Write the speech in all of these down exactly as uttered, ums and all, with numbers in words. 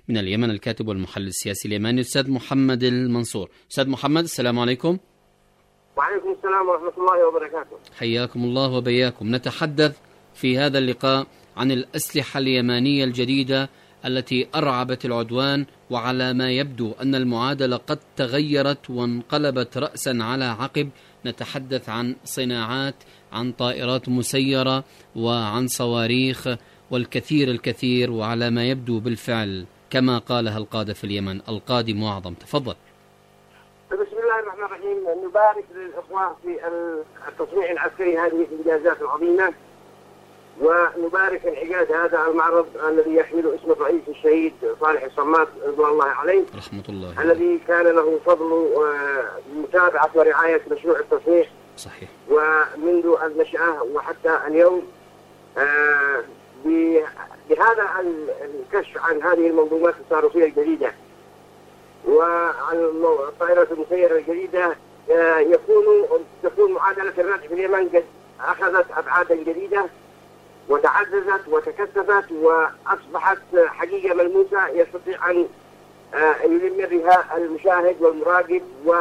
من اليمن، الكاتب والمحلل السياسي اليماني الأستاذ محمد المنصور. أستاذ محمد، السلام عليكم. وعليكم السلام ورحمة الله وبركاته. حياكم الله وبياكم. نتحدث في هذا اللقاء عن الأسلحة اليمانية الجديدة التي أرعبت العدوان، وعلى ما يبدو أن المعادلة قد تغيرت وانقلبت رأسا على عقب. نتحدث عن صناعات، عن طائرات مسيرة وعن صواريخ والكثير الكثير، وعلى ما يبدو بالفعل كما قالها القادة في اليمن القادم أعظم. تفضل. بسم الله الرحمن الرحيم. نبارك للإخوة في التصنيع العسكري هذه الإنجازات العظيمة، ونبارك انعقاد هذا المعرض الذي يحمل اسم الرئيس الشهيد صالح الصماد رضوان الله عليه رحمة الله، الذي كان له فضل متابعة ورعاية مشروع التصنيع صحيح ومنذ النشأة وحتى اليوم. بهذا الكشف عن هذه المنظومات الصاروخية الجديدة وعن الطائرات المسيرة الجديدة يكون تكون معادلة الردع في اليمن قد أخذت أبعادا جديدة وتعززت وتكثفت وأصبحت حقيقة ملموسة يستطيع أن يلم بها المشاهد والمراقب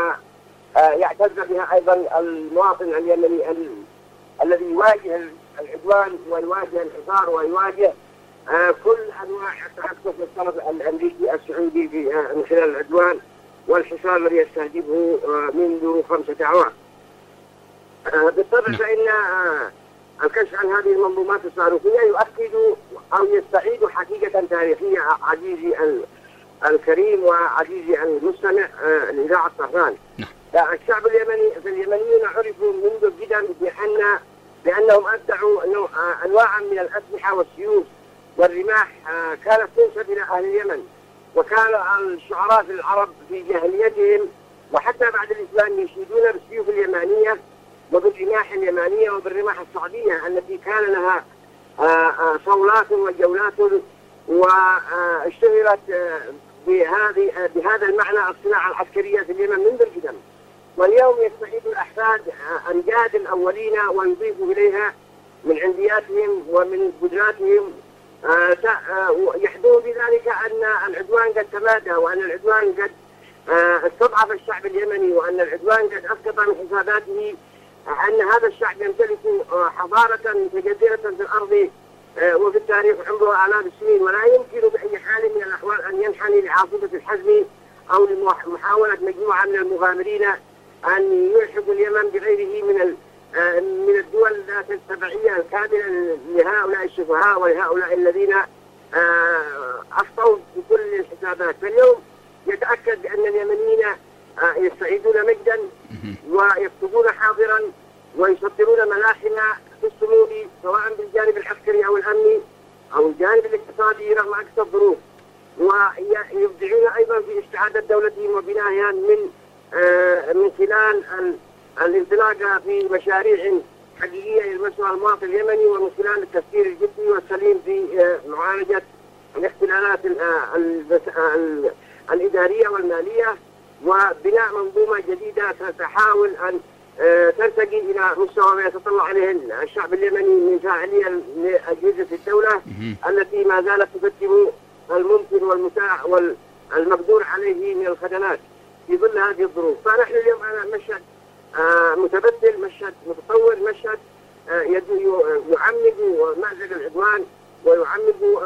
ويعتز بها أيضا المواطن اليمني الذي يواجه العدوان ويواجه الحصار ويواجه كل أنواع التعسف للطرف الأمريكي السعودي من خلال العدوان والحصار الذي يستهدفه منذ خمسة أعوام. بالطبع فإن الكشف عن هذه المنظومات الصاروخية يؤكد أو يستعيد حقيقة تاريخية عزيزي الكريم وعزيزي المستمع لإذاعة طهران. الشعب اليمني اليمنيون عرفوا منذ القدم بأن لأنهم أبدعوا أنواعا من الأسلحة والسيوف والرماح كانت تنسب إلى أهل اليمن، وكان الشعراء في العرب في جاهليتهم وحتى بعد الإسلام يشيدون بالسيوف اليمانية وبالرماح اليمانية وبالرماح السعودية التي كان لها صولات وجولات، واشتهرت بهذه بهذا المعنى الصناعة العسكرية في اليمن منذ القدم. واليوم يستعيد الأحفاد أمجاد الأولين ويضيف إليها من عندياتهم ومن قدراتهم، يحدث بذلك أن العدوان قد تمادى وأن العدوان قد استضعف الشعب اليمني وأن العدوان قد أسقط من حساباته أن هذا الشعب يمتلك حضارة متجذرة في الأرض وفي التاريخ عمرها آلاف السنين، ولا يمكن بأي حال من الأحوال أن ينحني لعاصفة الحزم أو لمحاولة مجموعة من المغامرين أن يلحقوا اليمن بغيره من من الدول ذات التبعية الكاملة لهؤلاء السفهاء ولهؤلاء الذين أخطأوا بكل الحسابات. فاليوم يتأكد بأن اليمنيين يستعيدون مجدا ويكتبون حاضرا ويسطرون ملاحم في الصمود سواء بالجانب العسكري أو الأمني أو الجانب الاقتصادي رغم أقصى الظروف، ويبدعون أيضا في استعادة دولتهم وبنائها من من خلال الانطلاق في مشاريع حقيقية للمستوى المواطن اليمني ومن خلال التفكير الجدي والسليم في معالجة الاختلالات الإدارية والمالية وبناء منظومة جديدة تحاول أن ترتقي إلى مستوى ما يتطلع عليه الشعب اليمني من فاعلية لأجهزة الدولة التي ما زالت تقدم الممكن والمتاح والمقدور عليه من الخدمات في ظل هذه الظروف. فنحن اليوم على مشهد متبدل، مشهد متطور، مشهد يعمق مأزق العدوان ويعمق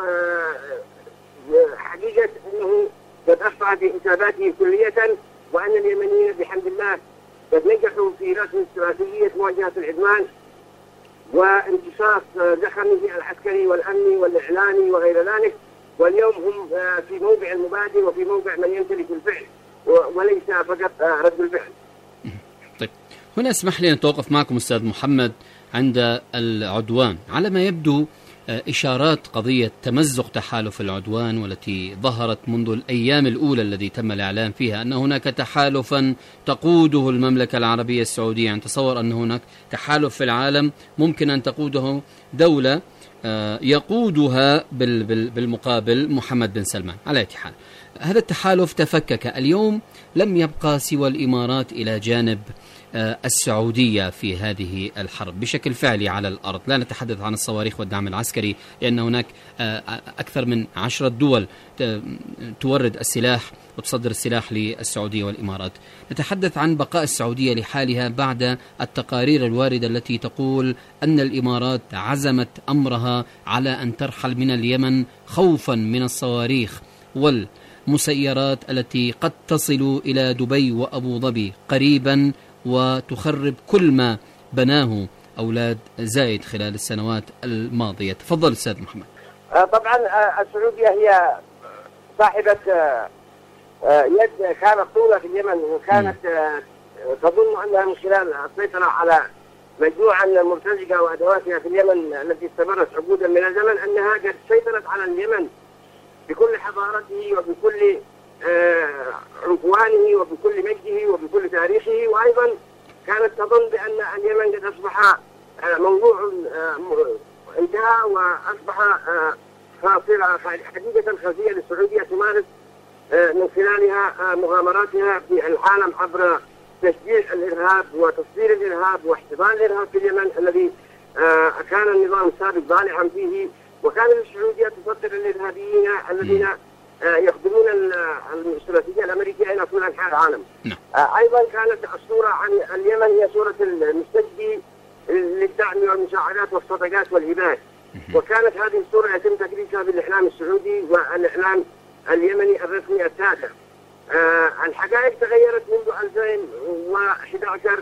حقيقة أنه قد أخطأ في حساباته كلية، وأن اليمنيين بحمد الله قد نجحوا في رسم استراتيجية مواجهة العدوان وامتصاص زخمه العسكري والأمني والإعلامي وغير ذلك، واليوم هم في موضع المبادئ وفي موضع من يمتلك الفعل وليس فقط رد الفعل. طيب، هنا اسمح لي أن أتوقف معكم أستاذ محمد عند العدوان. على ما يبدو إشارات قضية تمزق تحالف العدوان والتي ظهرت منذ الأيام الأولى الذي تم الإعلان فيها أن هناك تحالفا تقوده المملكة العربية السعودية. يعني تصور أن هناك تحالف في العالم ممكن أن تقوده دولة يقودها بالمقابل محمد بن سلمان. على أي حال هذا التحالف تفكك. اليوم لم يبقى سوى الإمارات إلى جانب السعودية في هذه الحرب بشكل فعلي على الأرض. لا نتحدث عن الصواريخ والدعم العسكري لأن هناك أكثر من عشرة دول تورد السلاح وتصدر السلاح للسعودية والإمارات. نتحدث عن بقاء السعودية لحالها بعد التقارير الواردة التي تقول أن الإمارات عزمت أمرها على أن ترحل من اليمن خوفا من الصواريخ والمسيرات التي قد تصل إلى دبي وأبو ظبي قريبا وتخرب كل ما بناه أولاد زايد خلال السنوات الماضية. تفضل أستاذ محمد. طبعا السعودية هي صاحبة يد كانت طولة في اليمن، وكانت تظن أنها من خلال السيطرة على مجموعة من المرتزقة وأدواتها في اليمن التي استمرت عقودا من الزمن أنها قد سيطرت على اليمن بكل حضارته وبكل عنفوانه وبكل مجده وبكل تاريخه. وأيضا كانت تظن بأن اليمن قد أصبح موضوع انتهى وأصبح خاصرة حديقة خفية للسعودية تمارس من خلالها مغامراتها في العالم عبر تشجيع الإرهاب وتصدير الإرهاب واحتضان الإرهاب في اليمن الذي كان النظام السابق ضالعا فيه. وكان السعودية تصدر الإرهابيين الذين يخدمون الاستراتيجية الأمريكية إلى كل أنحاء العالم. أيضا كانت الصورة عن اليمن هي صورة المستجدي للدعم والمساعدات والصدقات والهبات، وكانت هذه الصورة يتم تكريسها بالإعلام السعودي والإعلام اليمني الرسمي التابع. الحقائق تغيرت منذ ألفين وأحد عشر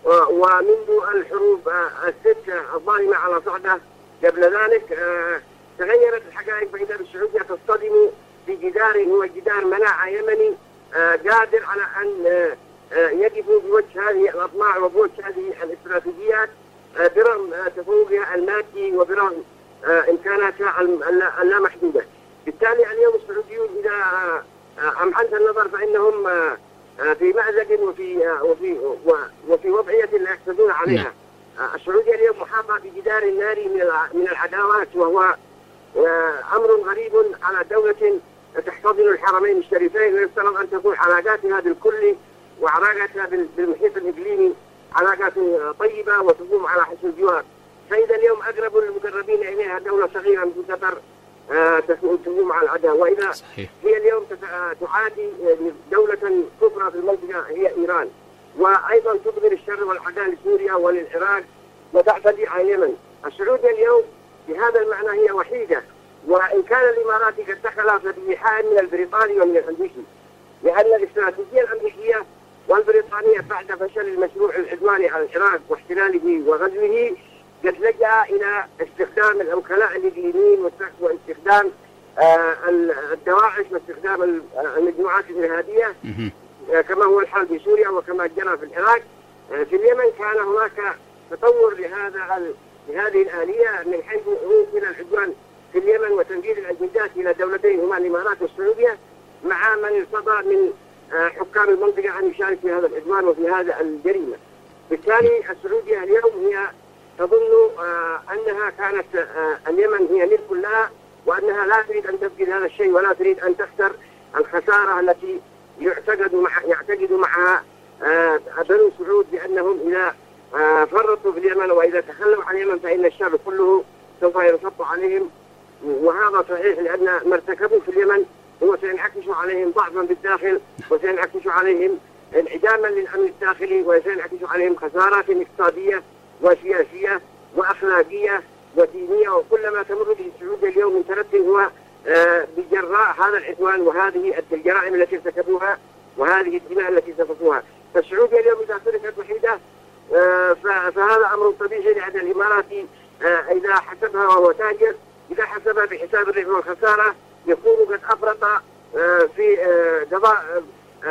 ومنذ الحروب الست الظالمة على صعدة قبل ذلك. تغيرت الحقائق فإذا السعودية تصطدم بجدار هو جدار مناعة يمني قادر على أن يقف بوجه هذه الأطماع وبوجه هذه الاستراتيجيات برغم تفوقها المادي وبرغم إمكاناتها اللامحدودة. بالتالي اليوم السعوديون إذا أمعنت النظر فإنهم في مأزق وفي وفي وفي وضعية لا يقتدون عليها. السعودية اليوم محاطة بجدار ناري من العداوات، وهو أمر غريب على دولة تحتضن الحرمين الشريفين، ويفترض أن تكون علاقاتها بالكل وعلاقاتها بالمحيط الإقليمي علاقات طيبة وتقوم على حسن الجوار. فإذا اليوم أقرب المقربين إليها دولة صغيرة مثل قطر تقوم على العداوة، وإذا صحيح. هي اليوم تعادي دولة كبرى في المنطقة هي إيران، وأيضا تبذل الشر والعداء لسوريا وللعراق وتعتدي على اليمن. السعودية اليوم بهذا المعنى هي وحيدة، وإن كان الإمارات قد دخل بإيحاء من البريطاني ومن الأمريكي، لأن الاستراتيجية الأمريكية والبريطانية بعد فشل المشروع العدواني على العراق واحتلاله وغزوه قد لجأ إلى استخدام الوكلاء الإقليميين واستخدام الدواعش واستخدام المجموعات الإرهابية كما هو الحال في سوريا وكما جرى في العراق. في اليمن كان هناك تطور لهذا لهذه الآلية من حيث ممكن العدوان في اليمن وتنفيذ الأجندات إلى دولتين هما الإمارات والسعودية، مع من ارتضى من حكام المنطقة أن يشارك في هذا العدوان وفي هذا الجريمة. بالتالي السعودية اليوم هي تظن أنها كانت اليمن هي ملك لها، وأنها لا تريد أن تفقد هذا الشيء ولا تريد أن تخسر الخسارة التي يعتقد مع يعتقد معها بنو سعود بأنهم إذا فرطوا في اليمن وإذا تخلوا عن اليمن فإن الشعب كله سوف ينصب عليهم. وهذا صحيح، لأن ما ارتكبوا في اليمن هو سينعكس عليهم ضعفا بالداخل، وسينعكس عليهم انعداما للأمن الداخلي، وسينعكس عليهم خسارات اقتصادية وسياسية وأخلاقية ودينية، وكل ما تمر به السعودية اليوم من تردد هو بجراء هذا العدوان وهذه الجرائم التي ارتكبوها وهذه الدماء التي سفكوها. فالسعودية اليوم إذا تركت وحيدة فهذا أمر طبيعي، لأن الإماراتي إذا حسبها وهو تاجر إذا حسبها بحساب الربح والخسارة يكون قد أفرط في قضاء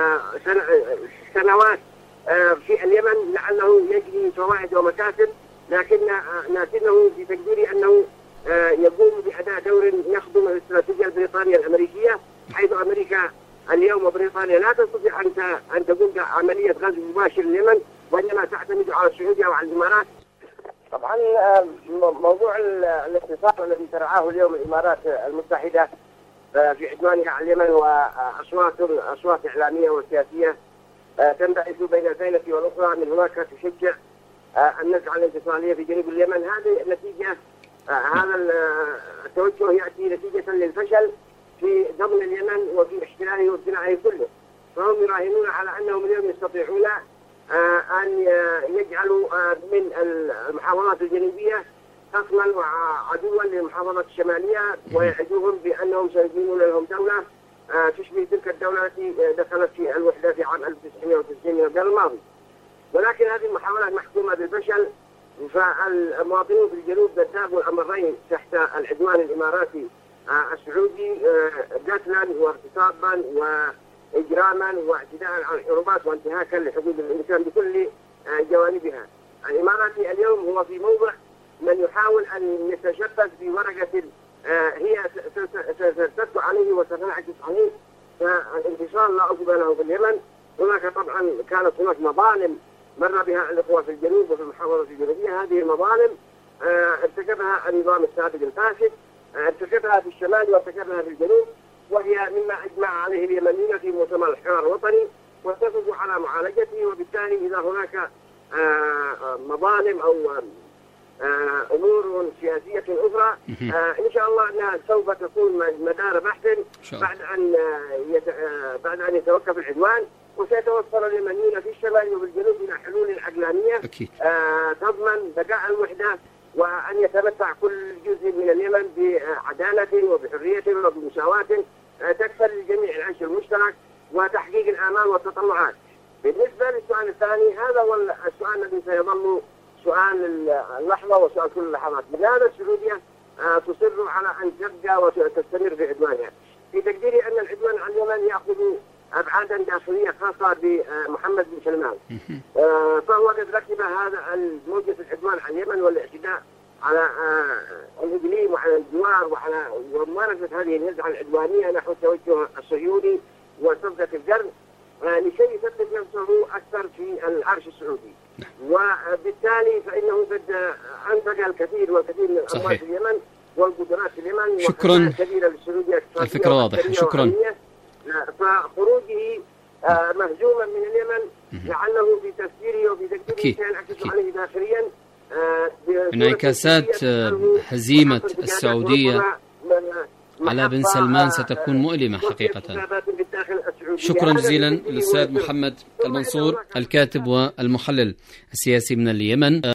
سنوات في اليمن لعله يجري فوائد ومكاسب، لكن لكنه في تقديري أنه يقوم بأداء دور يخدم الاستراتيجية البريطانية الأمريكية، حيث أمريكا اليوم وبريطانيا لا تستطيع أن تقوم بعملية غزو مباشر لليمن، وإنما تعتمد على السعودية وعلى الإمارات طبعا موضوع الاتصال الذي ترعاه اليوم الإمارات المتحدة في عدوانها على اليمن وأصوات أصوات إعلامية وسياسية تنبعث بين الفينة والأخرى من هناك تشجع النزعة الانفصالية في جنوب اليمن. هذه نتيجة هذا التوجه يأتي نتيجة للفشل في ضمن اليمن وفي احتلاله وابتلاعه كله، فهم يراهنون على أنهم اليوم يستطيعون أن يجعلوا من المحافظات الجنوبية خصما وعدوا للمحافظات الشمالية، ويعدوهم بأنهم سيبنون لهم دولة تشبه تلك الدولة التي دخلت في الوحدة في عام ألف وتسعمائة وتسعين من القرن الماضي. ولكن هذه المحاولات محكومة بالفشل، فالمواطنون في الجنوب ذابوا الأمرين تحت العدوان الإماراتي السعودي قتلا واغتصابا وإجراما واعتداء على الحرمات وانتهاكا لحقوق الإنسان بكل جوانبها. الإماراتي اليوم هو في موضع من يحاول أن يتشبث بورقة هي سترتد عليه وستنعكس عليه، فالانفصال لا أصل له في اليمن. هناك طبعا كانت هناك مظالم مر بها الإخوة في الجنوب وفي المحافظات الجنوبية، هذه المظالم ارتكبها النظام السابق الفاسد، ارتكبها في الشمال وارتكبها في الجنوب، وهي مما أجمع عليه اليمنيين في مؤتمر الحوار الوطني واتفقوا على معالجته. وبالتالي إذا هناك مظالم أو أمور سياسية أخرى إن شاء الله أنها سوف تكون مدار بحث بعد أن بعد أن يتوقف العدوان، وسيتوصل اليمنيين في الشمال وفي الجنوب إلى حلول عقلانية تضمن بقاء الوحدة وأن يتمتع كل جزء من اليمن بعدالة وبحرية وبمساواة تكفل للجميع العيش المشترك وتحقيق الآمال والتطلعات. بالنسبة للسؤال الثاني، هذا هو السؤال الذي سيظل سؤال اللحظة وسؤال كل اللحظات. لماذا السعودية تصر على أن تبقى وتستمر في عدوانها؟ في تقديري أن العدوان على اليمن يأخذ أبعادا داخلية خاصة بمحمد بن سلمان، فهو قد ركب هذا موجة العدوان على اليمن والاعتداء على الإقليم وعلى الجوار وعلى وممارسة هذه النزعة العدوانية نحو التوجه الصهيوني وصفقة القرن لشيء يثبت نفسه أكثر في العرش السعودي، وبالتالي فإنه قد أنفق الكثير والكثير من الأموال في اليمن والقدرات في اليمن. شكرا، كبيرة للسعودية، الفكرة واضحة. شكرا. فخروجه مهزوما من اليمن لعله في تفسيره وفي تقديره سينعكس عليه داخليا انعكاسات هزيمة السعودية على بن سلمان ستكون مؤلمة حقيقة. شكرا جزيلا للأستاذ محمد المنصور الكاتب والمحلل السياسي من اليمن.